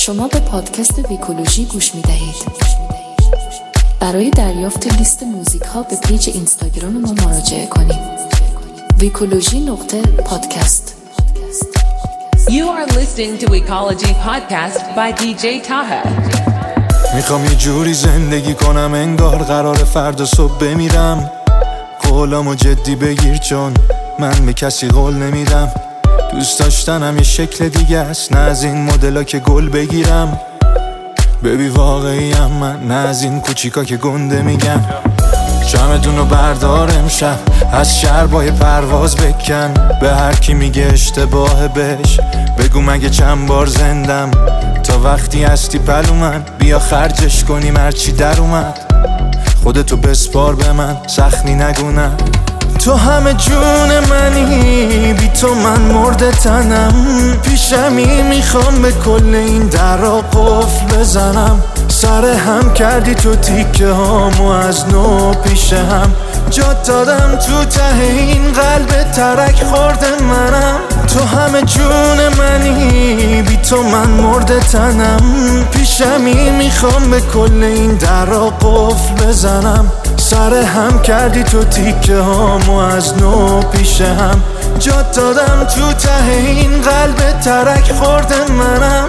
شما به پادکست ویکولوژی گوش می دهید. برای دریافت لیست موزیک ها به پیج اینستاگرام ما مراجعه کنید. ویکولوژی.پادکست. You are listening to Weekology Podcast by DJ Taha. میخوام یه جوری زندگی کنم انگار قرار فردا صبح بمیرم. قولامو جدی بگیر چون من به کسی قول نمیدم. دوست داشتنم یه شکل دیگه است، نه از این مدلا که گل بگیرم. ببی واقعیم من، نه از این کوچیکا که گنده میگم. چمدونو بردار امشب، از شربای پرواز بکن. به هر کی میگه اشتباه بهش بگو مگه چند بار زندم. تا وقتی هستی پلو من، بیا خرجش کنیم هرچی در اومد. خودتو بسپار به من، سخنی نگونم. تو همه جون منی، بی تو من مرده تنم. پیشمی میخوام به کل این درا قفل بزنم. سر هم کردی تو تیکه هامو از نو پیش هم. جات دادم تو ته این قلب ترک خورده منم. تو همه جون منی، بی تو من مرده تنم. پیشمی میخوام به کل این درا قفل بزنم. سر هم کردی تو تیکه هامو از نو پیش هم. جات دادم تو ته این قلب ترک خورده منم.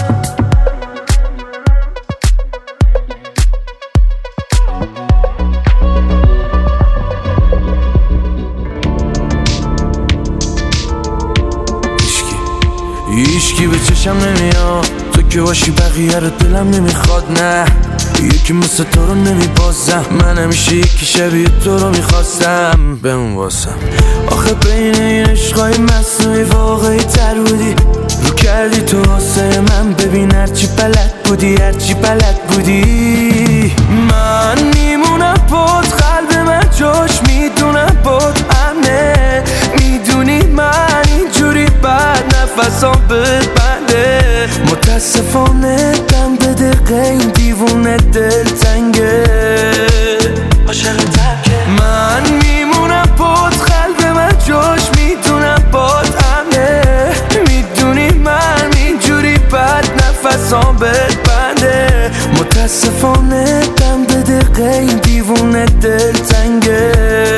هیچکی به چشم نمیاد، تو که باشی بقیه رو دلم نمیخواد. نه یکی مثل تو رو نمیبازم، من همیشه یکی شبیه تو رو میخواستم. بمون واسم آخه بین این عشقای مصنوعی واقعی تر بودی. رو کردی تو واسه من، ببین هرچی بلد بودی، هرچی بلد بودی. من میمونم بود، قلب من جاش میدونم بود امنه. میدونی من اینجوری بعد نفسام ببنده. متاسفانه دم به دقیقه این دیوونه دل تنگه. عاشق ترکه من میمونم بود، قلب من جاش میدونم بود امنه. میدونی من اینجوری بعد نفسام ببنده. متاسفانه دم به دقیقه این دیوونه دل تنگه.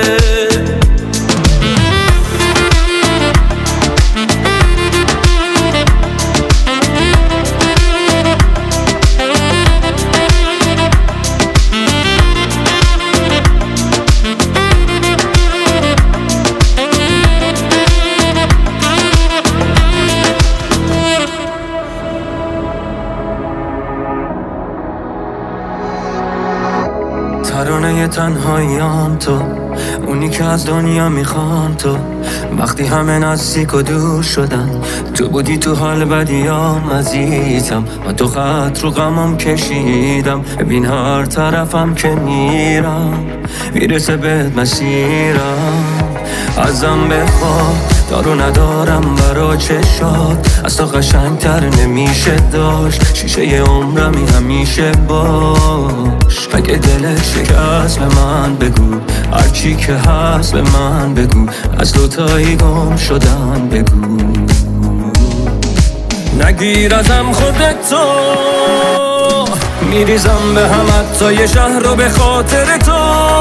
ترانه تنهاییام تو، اونی که از دنیا میخوام تو. وقتی همه نزدیک و دور شدن، تو بودی تو حال بدیام عزیزم. من تو خط رو غمم کشیدم، ببین هر طرفم که میرم میرسه بهت مسیرم. ازم بخواه دارو ندارم برا چشات، از تو قشنگتر نمیشه داشت. شیشه عمرمی همیشه باش. اگه دلت شکست به من بگو، هرچی که هست به من بگو. از دوتایی گم شدن بگو. نگیر ازم خودتو، میریزم به هم حتی یه شهر رو به خاطر تو.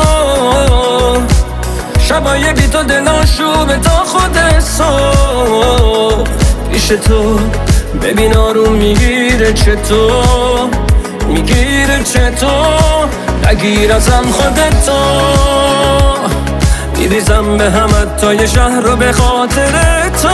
شبای بی تو دلاشوبه تا خود صبح پیش تو. ببین آروم میگیره چطور، میگیره چطور. نگیر ازم خودتو، میریزم به هم حتی یه شهر رو به خاطر تو.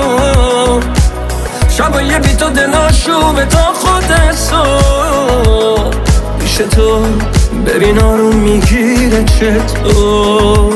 شبای بی تو دلاشوبه تا خود صبح پیش تو. ببین آروم میگیره چطور.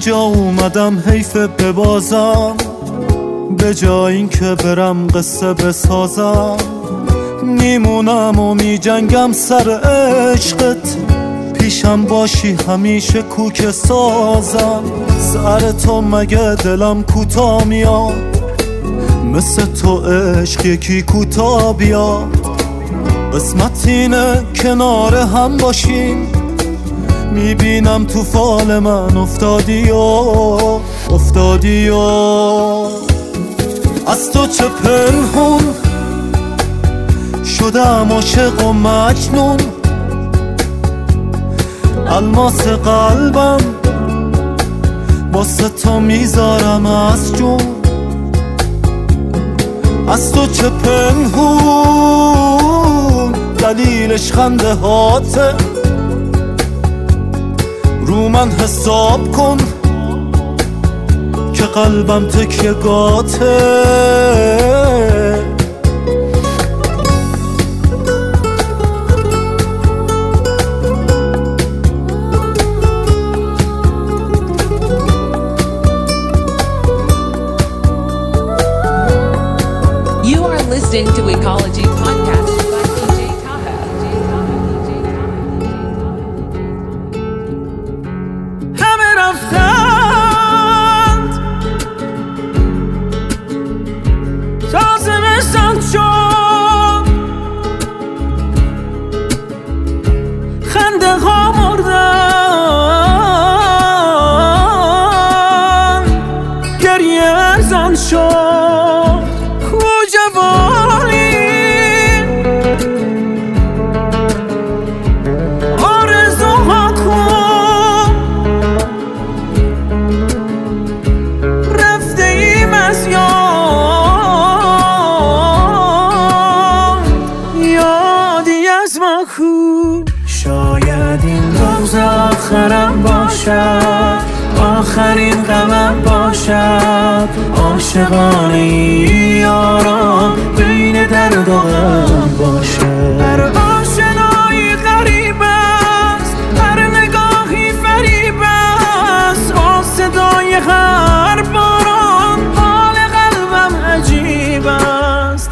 اینجا اومدم حیف ببازم، به جای این که برم قصه بسازم. میمونم و میجنگم سر عشقت، پیشم باشی همیشه کوک سازم. سر تو مگه دلم کوتا میاد، مثل تو عشق یکی کوتا بیاد. قسمت اینه کنار هم باشیم، میبینم تو فال من افتادی و از تو چه پنهون شدم عاشق و مجنون. الماس قلبم واسه تو میذارم از جون. از تو چه پنهون دلیلش خنده هاته، رو من حساب کن که قلبم تکیه گاته. You are listening to Ecology Podcast by DJ Taha. همه رفتند تازه بستند شد، خنده ها مردن، گریه ارزان شد. جوانی آرزوها کن، رفته ایم از یادی از ما کن. شاید این روز آخرم باشد، آخرین غمم باشد. عاشقانه یاران بین درد و غم باشد. هر آشنایی غریب است، هر نگاهی فریب است. با صدای هر باران حال قلبم عجیب است.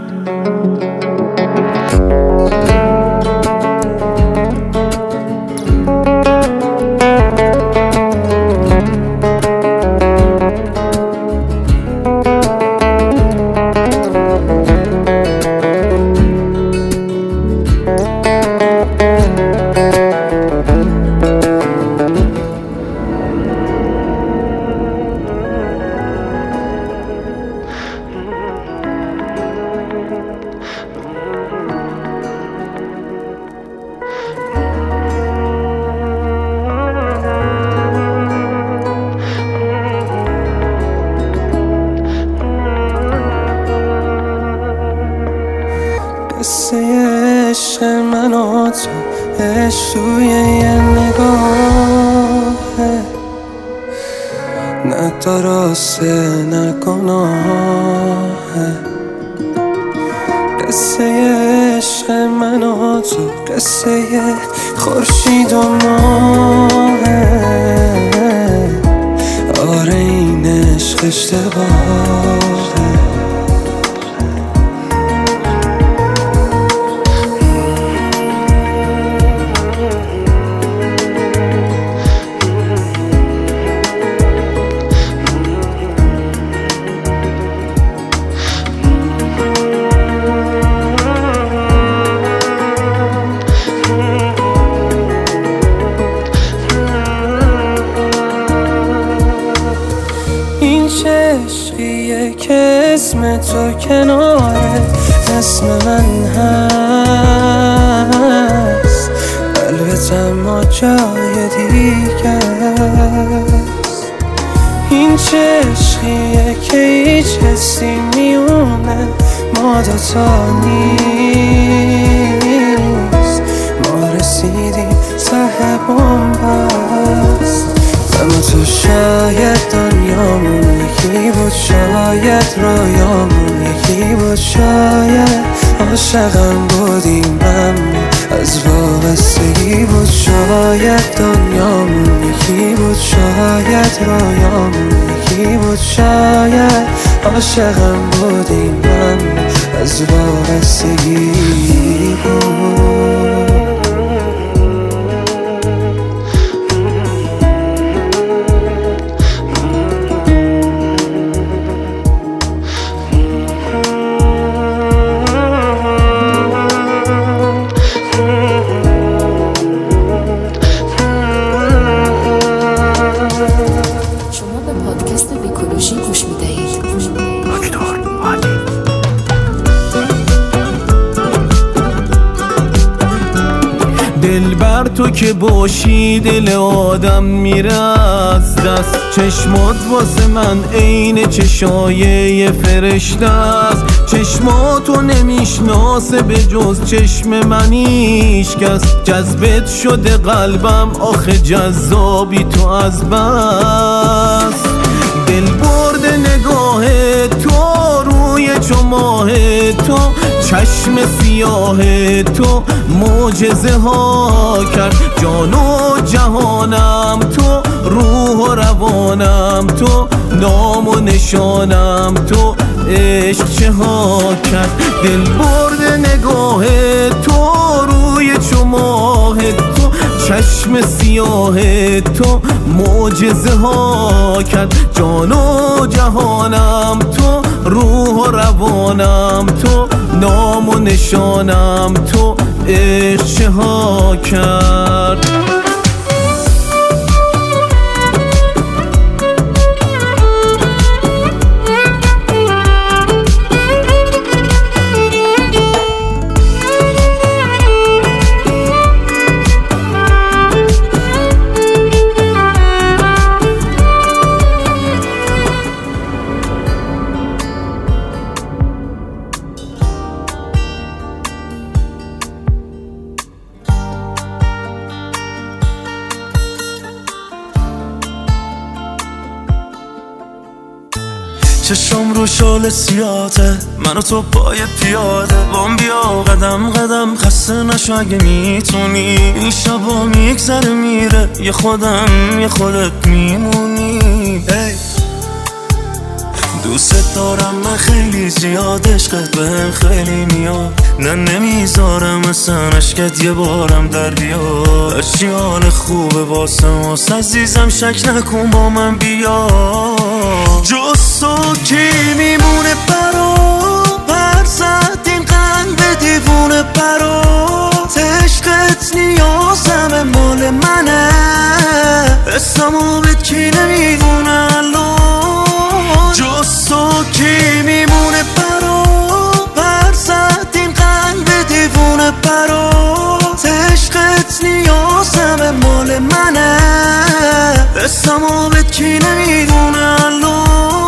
قصه عشق من و تو، عشق توی یه نگاهه، نه درسته نه گناهه. قصه عشق من و تو، قصه خورشید و ماهه. آره این عشق اشتباهه. عشقیه که اسم تو کناره اسم من هست، قلبت اما جای دیگه است. این چه عشقیه که هیچ حسی میونه ما دوتا نیست. ما رسیدیم ته بنبست، اما تو شاید دنیامون یکی بود، شاید رویامون یکی بود، شاید عاشقم بودیم اما از وابستگی بود. شاید دنیامون یکی یکی بود شاید رویام، یکی بود شاید عاشقم بودی من از وابستگی بود. دلبر تو که باشی دل آدم میره از دست، چشمات واسه من عین چشای یه فرشته است. چشماتو نمیشناسه به جز چشم من هیچ کس، جذبت شده قلبم آخه جذابی تو از بس. دل برده نگاه تو روی چماه تو، چشم سیاه تو معجزه ها کرد. جان و جهانم تو، روح و روانم تو، نام و نشانم تو، عشق چه ها کرد. دل برده نگاه تو روی چماه تو، چشم سیاه تو معجزه ها کرد. جان و جهانم تو، روح و روانم تو، نام و نشانم تو، عشق چه ها کرد. چشم رو شال سیاته، من و تو پای پیاده بام بیا قدم قدم، خسته نشو اگه میتونی. این شبا میگذره میره، یه خودم یه خودت میمونی. دوست دارم من خیلی زیاد، عشقت بهم خیلی میاد، نه نمیذارم اصلا عشقت یه بارم در بیاد. هرچی حال خوبه واسه ماست عزیزم، شک نکن با من بیا. جز تو کی میمونه برا پر زد این قلب دیوونه برات. عشقت نیازم مال منه، اسمو به کی نمیدونه الان. جز تو کی میمونه برا پر زد این قلب دیوونه برات. عشقت نیازم مال منه، اسمو به کی نمیدونه الان.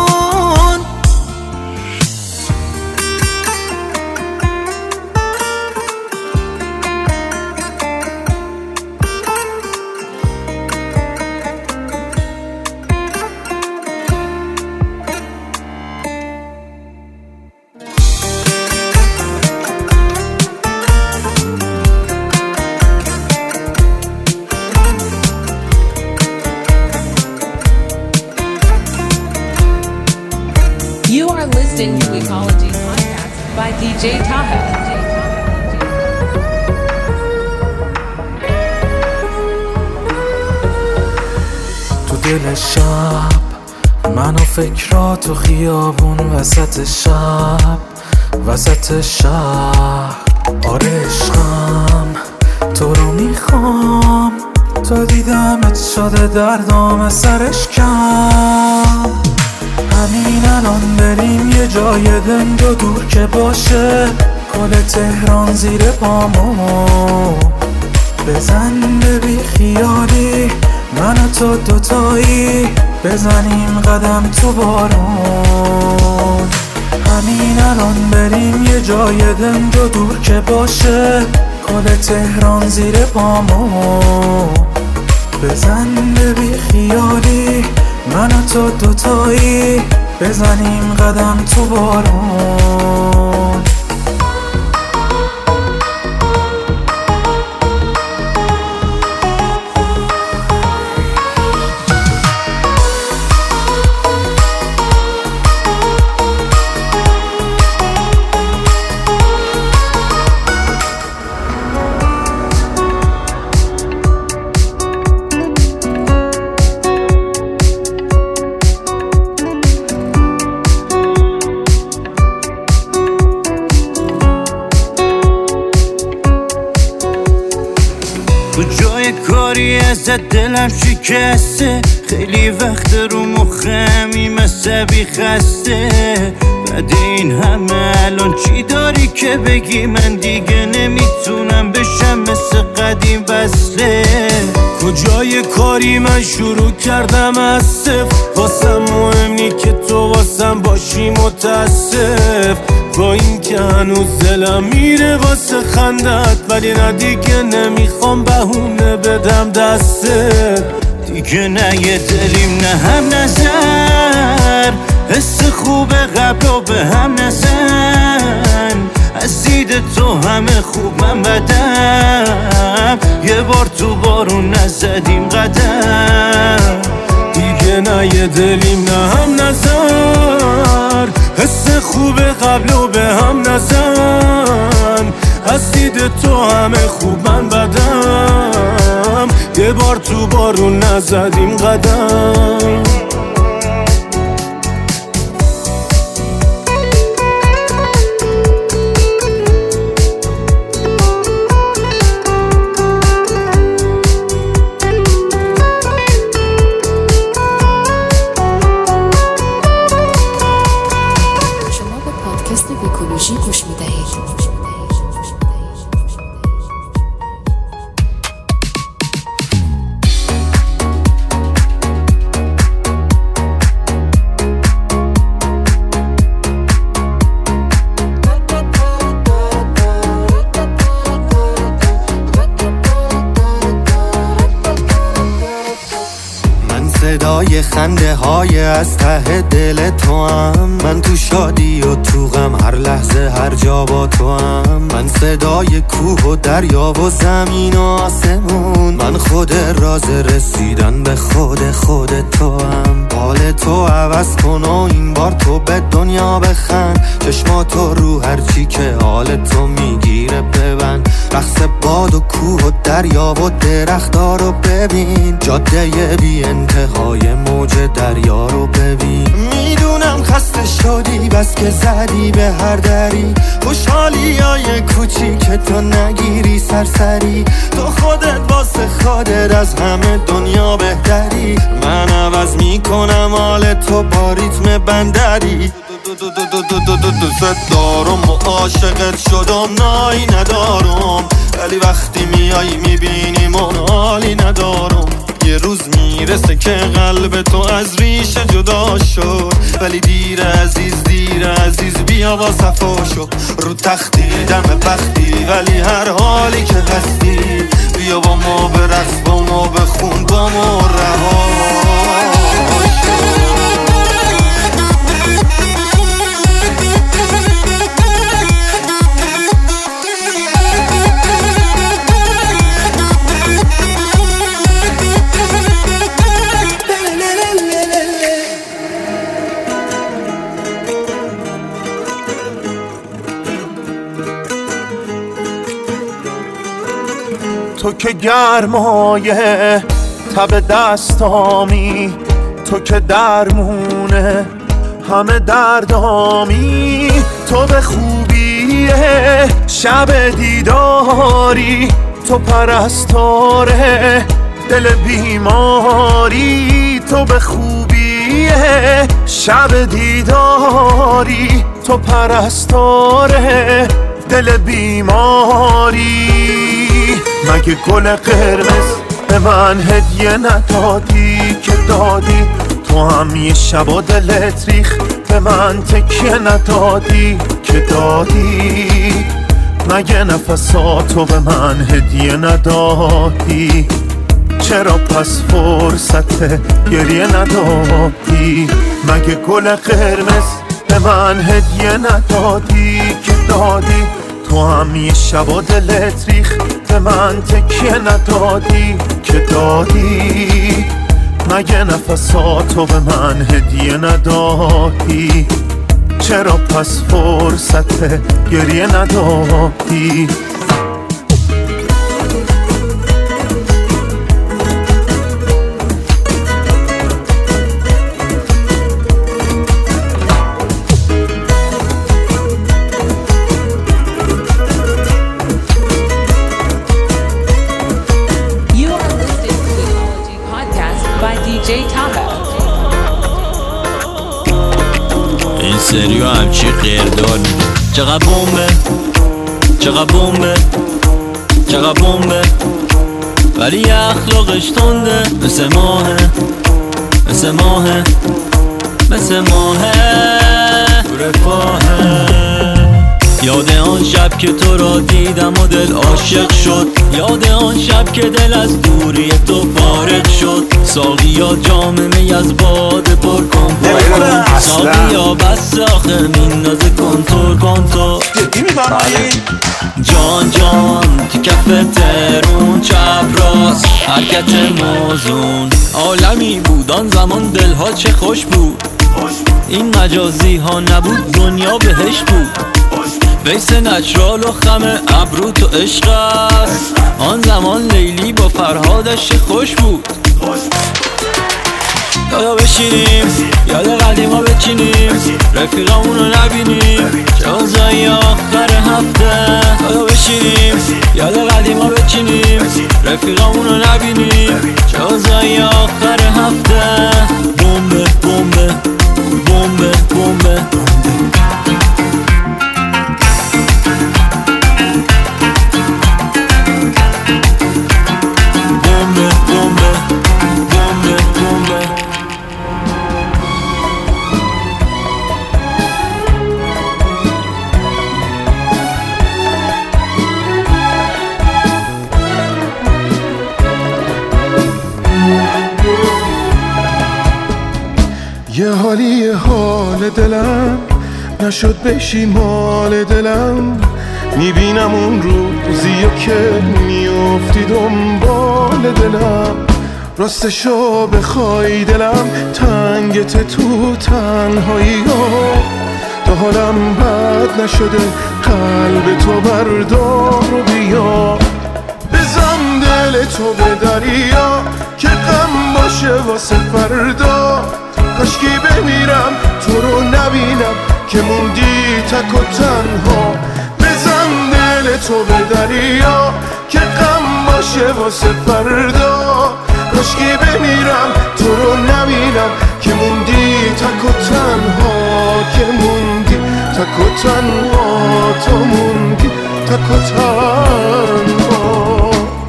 You are listening to Ecology Podcast by DJ Taha. تو دل شب من و فکرات و خیابون، وسط شب وسط شهر. آره عشقم تو رو میخوام، تا دیدمت شده دردام سرش کم. همین الان بریم یه جای دنگ و دور که باشه، گل تهران زیر پامو بزن به بی خیالی. من و تو دوتایی بزنیم قدم تو بارون. همین الان بریم یه جای دنگ و دور که باشه، گل تهران زیر پامو بزن به بی خیالی. من و تو دوتایی بزنیم قدم تو بارون. کجای کاری ازت دلم شکسته، خیلی وقت رو مخمی مثل بی خسته. بعد این همه الان چی داری که بگی؟ من دیگه نمیتونم بشم مثل قدیم وصله. کجای کاری من شروع کردم از صفر، واسم مهم نی که تو واسم باشی متاسف. با این که هنوز دلم میره واسه خندت، ولی نه دیگه نمیخوام بهونه بدم دستت. دیگه نه یه دلیم نه هم نظر، حس خوب قبل و به هم نزن. از دید تو همه خوب من بدم، یه بار تو بارون نزدیم قدم. دیگه نه یه دلیم نه هم نظر، حس خوب قبل و به هم نزن. از دید تو همه خوب من بدم، یه بار تو بارون نزدیم قدم. اکولوژی گوش میدهید. صدای خنده های از ته دل تو هم، من تو شادی و تو غم هر لحظه هر جا با تو هم. من صدای کوه و دریا و زمین و آسمون، من خود راز رسیدن به خود تو هم. حال تو عوض کن و این بار تو به دنیا بخند، چشماتو رو هرچی که حال تو میگیره ببند. رقص باد و کوه و دریا و درخت‌ها رو ببین، جاده بی انتهای موج دریا رو ببین. میدونم خسته شدی بس که زدی به هر دری، خوشحالی های کوچیک تو نگیری سرسری. تو خودت واسه خودت از همه دنیا بهتری، من عوض میکنم حال تو با ریتم بندری. دوست دارم و عاشقت شدم نایی ندارم، ولی وقتی میایی میبینی من حالی ندارم. یه روز میرسه که قلب تو از ریشه جدا شد، ولی دیر عزیز بیا با صفا شو. رو تختی دم بختی ولی هر حالی که هستی، بیا با ما برقص با ما بخون با ما رها شو. تو که گرمایه تب دستامی، تو که درمونه همه دردامی. تو به خوبیه شب دیداری، تو پرستاره دل بیماری. تو به خوبیه شب دیداری، تو پرستاره دل بیماری. مگه گل قرمز به من هدیه ندادی که دادی؟ تو هم یه شبا دلت ریخ به من تکیه ندادی که دادی؟ مگه نفساتو به من هدیه ندادی؟ چرا پس فرصت گریه ندادی؟ مگه گل قرمز به من هدیه ندادی که دادی؟ تو هم یه شبا دلت ریخ به من تکیه ندادی که دادی؟ مگه نفساتو به من هدیه ندادی؟ چرا پس فرصت گریه ندادی؟ سریو همچی قیردار میده. چقدر بومبه چقدر بومبه چقدر بومبه، ولی اخلاقش تنده، مثل ماهه مثل ماهه مثل ماهه تو رفاهه. یاد آن شب که تو را دیدم و دل عاشق شد، یاد آن شب که دل از دوری تو فارغ شد. ساقیا جام می از باده پر کن پر کن، ساقیا بس آخه میندازه کنتور کنتور. جان جان تو کف ترون چپ راست حرکت موزون، عالمی بود آن زمان دلها چه خوش بود. این مجازی ها نبود دنیا بهش بود. بیس نچرال و خم ابرو تو عشق است، آن زمان لیلی با فرهادش خوش بود. دادا بشینیم یاد قدیما بچینیم، رفیقامونو نبینیم جازای آخر هفته. دادا بشینیم یاد قدیما بچینیم، رفیقامونو نبینیم جازای آخر هفته. بومبه بومبه بومبه بومبه یه حالی حال دلم نشد بشی مال دلم، میبینم اون روزیو که میافتی دنبال دلم. راستشو بخوای دلم تنگت تو تنهایی ها، تا حالم بد نشده قلب تو بردار و بیا. بزن دل تو به دریا که غم باشه واسه فردا، کاشکی بمیرم تو رو نبینم که موندی تک و تنها. بزن دل تو به دریا که غم باشه واسه فردا، کاشکی بمیرم تو رو نبینم که موندی تک و تنها. که موندی تک و تنها، تو موندی تک و تنها.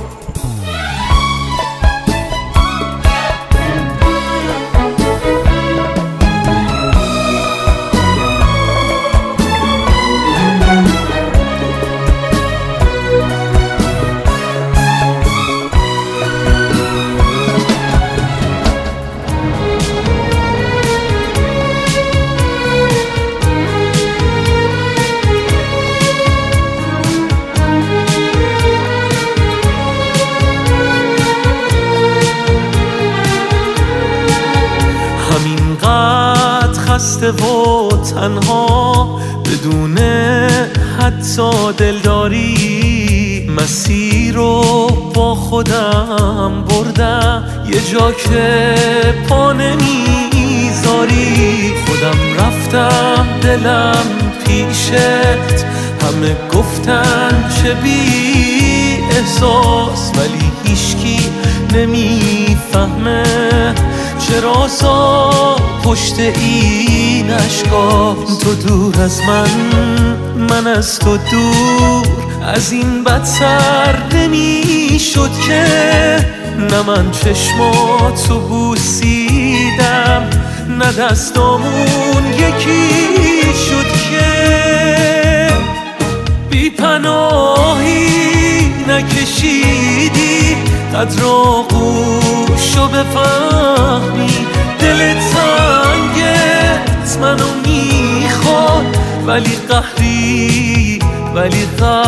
خسته و تنها بدون حتی دلداری، مسیر رو با خودم بردم یه جا که پا نمیذاری. خودم رفتم دلم پیشت، همه گفتن چه بی احساس، ولی هیچکی نمیفهمه چرا سا پشت این اشکا. تو دور از من از تو دور، از این بدتر نمیشد که نه من چشماتو بوسیدم نه دستامون یکی شد که بی پناهی نکشیدی قدر آغوشو بفهمی. دل تنگت منو میخواد ولی قهری ولی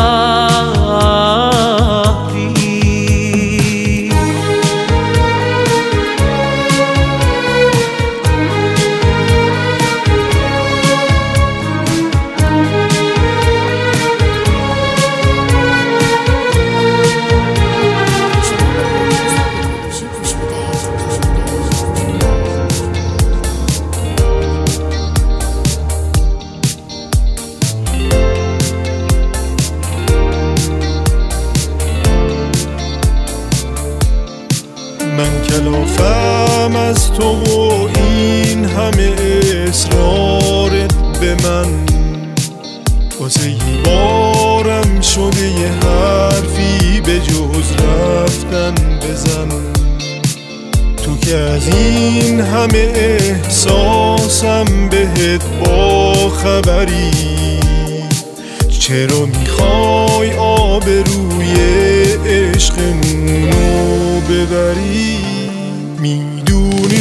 قهری. من کلافم از تو و این همه اصرارت به من، واسه یه بارم شده یه حرفی به جز رفتن بزن. تو که از این همه احساسم بهت با خبری، چرا میخوای آبروی عشقمونو ببری؟ میدونی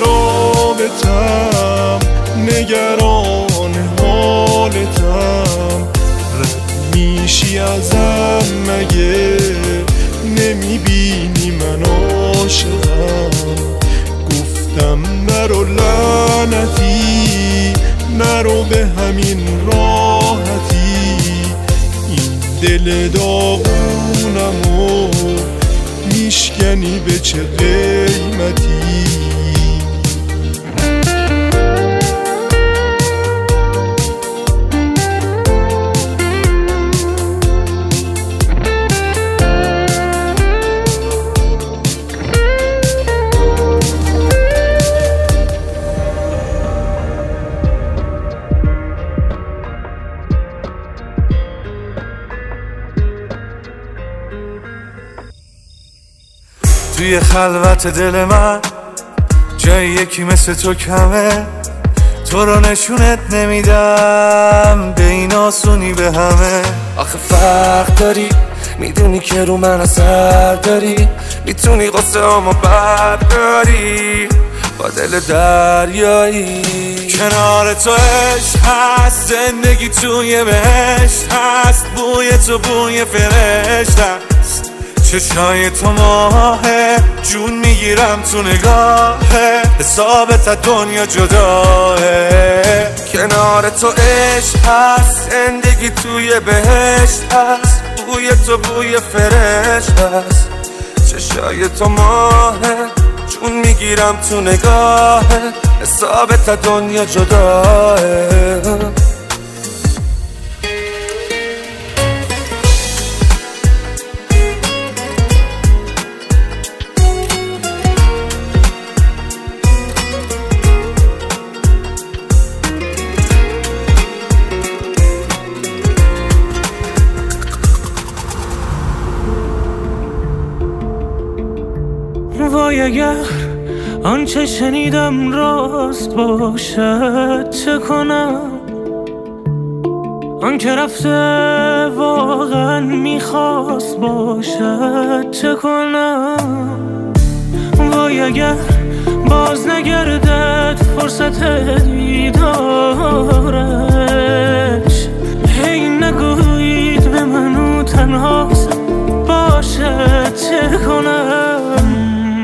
خرابتم، نگران حالتم، رد میشی ازم مگه نمیبینی من عاشقم؟ گفتم نرو لعنتی، نرو به همین راحتی، این دل داغونمو میشکنی به چه قیمتی؟ توی خلوت دل من جای یکی مثل تو کمه، تو رو نشونت نمیدم به این آسونی به همه. آخه فرق داری، میدونی که رو من اثر داری، میتونی قصه همو برداری با دل دریایی. کنار تو عشق هست، زندگی توی بهشت هست، بوی تو بوی فرشت هست، چشای تو ماهه، جون میگیرم تو نگاهه، حسابت از دنیا جداه. کنار تو عشق هست، زندگی توی بهشت هست، بوی تو بوی فرشت هست، چشای تو ماهه، جون میگیرم تو نگاهه، حسابت از دنیا جداه. وای اگر آنچه شنیدم راست باشد چه کنم؟ آن که رفته واقعا میخواست باشد چه کنم؟ وای اگر باز نگردد فرصت دیدارش، هی نگویید به منو تنهاست باشد چه کنم؟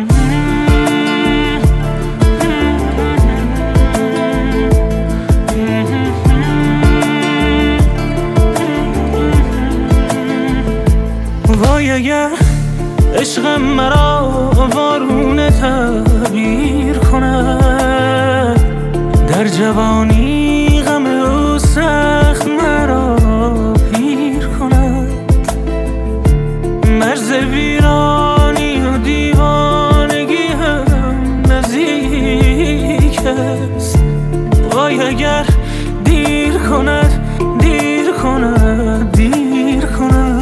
وای اگر عشقم مرا وارونه تعبیر کند، در جوانی غم او سخت مرا پیر کند، مرز ویرانی و دیوانگی هم نزدیک است. وای اگر دیر کند، دیر کند، دیر کند.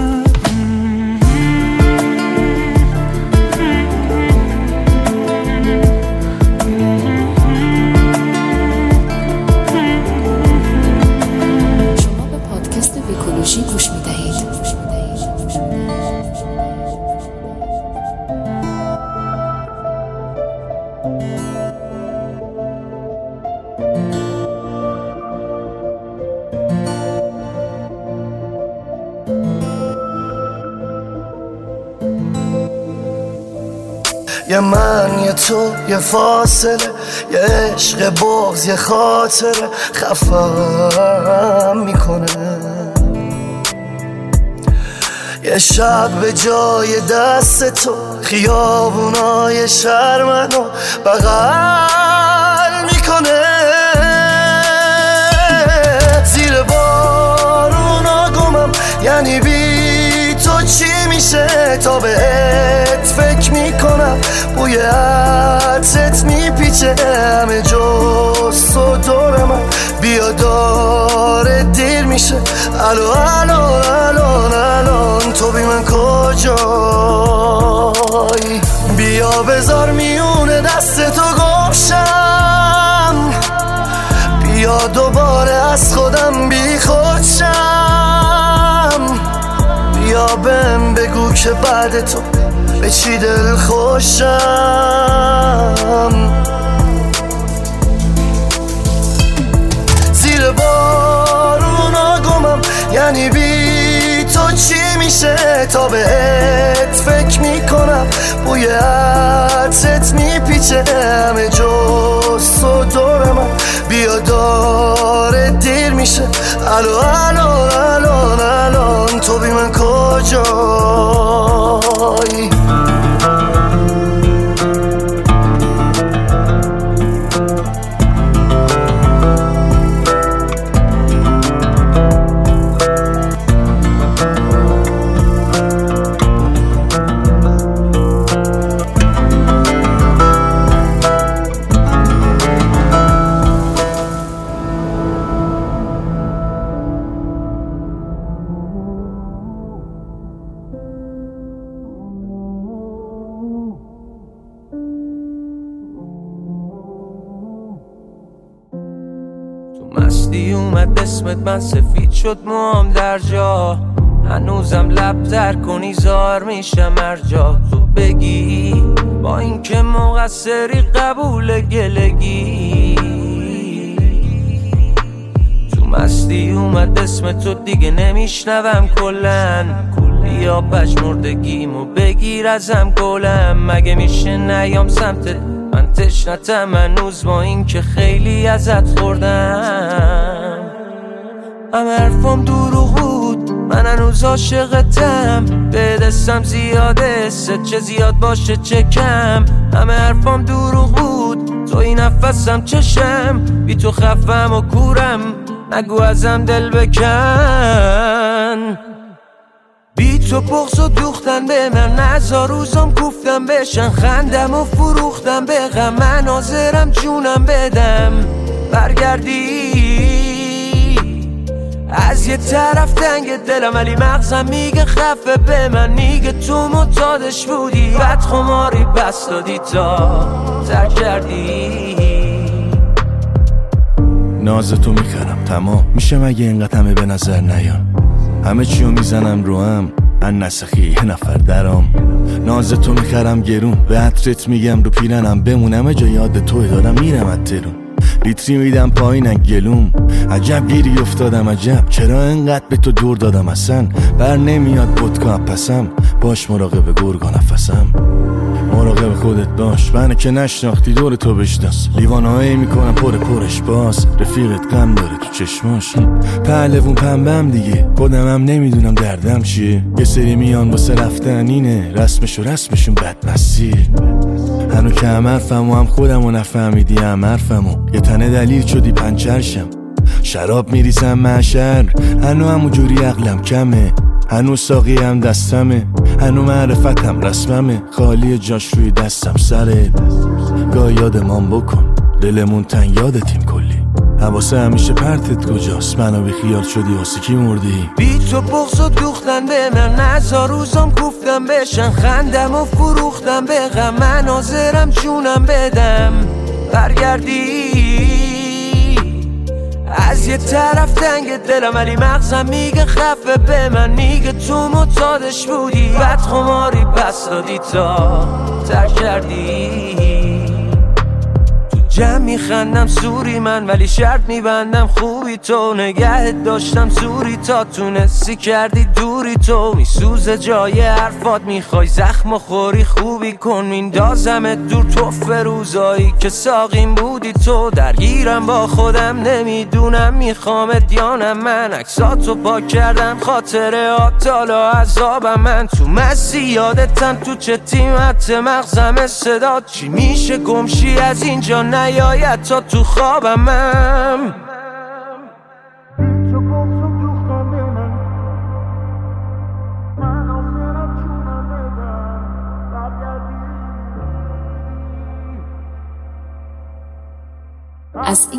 گوش میدهید. یه من یه تو یه فاصله، یه عشق بغض یه خاطره خفم میکنه. یه شب به جای دست تو خیابونای شهر منو بغل میکنه. زیر بارونا گمم، یعنی بی تو چی میشه تا بهت فکر میکنم. بوی عطرت میپیچه همه جز تو دور من. بیا داره دیر میشه الان تو بی من کجایی؟ بیا بذار میونه دست تو گمشم، بیا دوباره از خودم بی خودشم. بیا بهم بگو که بعد تو به چی دل خوشم. زیر بارونا گمم یعنی بی تو چی میشه تا بهت فکر میکنم. بوی عطرت میپیچه همه جز تو دور من. بیا داره دیر میشه الان تو بی من کجایی؟ مستی اومد اسمت من سفید شد موام در جا. هنوزم لب تر کنی زار میشم هر جا تو بگی با اینکه مقصری قبول گلگی. تو مستی اومد اسم تو دیگه نمیشنوم کلن. بیا پژمردگیمو بگیر ازم گلم. مگه میشه نیام سمتت من تشنتم هنوز با این که خیلی ازت خوردم. همه حرفام دروغ بود من هنوز عاشقتم. به دستم زیاده ست چه زیاد باشه چه کم. همه حرفام دروغ بود تو این نفسم چشم. بی تو خفم و کورم نگو ازم دل بکن. بی تو بغض و دوختن به من نزار روزم گفتم بشن. خندم و فروختم به غم من حاضرم جونم بدم. برگردی از یه طرف تنگ دلم ولی مغزم میگه خفه به من. میگه تو معتادش بودی بد خماری بس دادی تا ترک کردی. ناز تو میکردم تمام میشه مگه اینقدر همه به نظر نیان. همه چیو میزنم رو هم ان نسخی یه نفر درام. ناز تو میخرم گرون به عطرت میگم رو پیرنم بمونم جا یاد توی دارم میرم از ترون. لیتری میدم پایینن گلوم عجب گیری افتادم عجب چرا انقدر به تو دور دادم اصلا. بر نمیاد بدکا پسم باش مراقب گرگا نفسم. مراقب خودت باش منو که نشناختی دور تو بشناس. لیوانهایی میکنم پرش باز رفیقت غم داره تو چشماش. پهلوون پنبم دیگه خودم هم نمیدونم دردم چیه. یه سری میان واسه رفتن اینه رسمشون بدمسیه. هنو که هم حرفم و هم خودم و نفهمیدی هم حرفمو. یه تنه دلیل شدی پنچرشم شراب میریزم معشر. هنو همون جوری عقلم کمه هنو ساقی هم دستمه. هنو معرفتم رسممه خالی جاش روی دستم سرت. گاه یادمان بکن دلمون تنگ یادتیم کلی. حواسه همیشه پرتت کجاست منو بی خیال شدی واسه کی مردی. بی تو بغض و دوختن به من نزار روزم گفتم بشن. خندم و فروختم به غم من حاضرم جونم بدم. برگردی از یه طرف تنگ دلم ولی مغزم میگه خفه به من. میگه تو معتادش بودی بد خماری پس دادی تا ترک کردی. جمع میخندم سوری من ولی شرط میبندم خوبی تو. نگهت داشتم زوری تا تونستی کردی دوری تو. میسوزه جای حرفات میخوای زخم و خوری خوبی کن. میندازمت دور توف روزایی که ساقیم بودی تو. درگیرم با خودم نمیدونم میخوامت یا نه. من عکساتو پاک کردم خاطرات حالا عذابم. من تو مستی یادتم تو چه تیمت مغزم صدا. چی میشه گمشی از اینجا نیاید تا تو خوابم.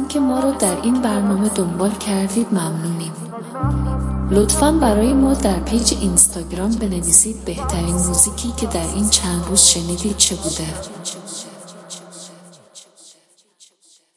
اینکه ما رو در این برنامه دنبال کردید ممنونیم. لطفاً برای ما در پیج اینستاگرام بنویسید بهترین موزیکی که در این چند روز شنیدید چه بوده.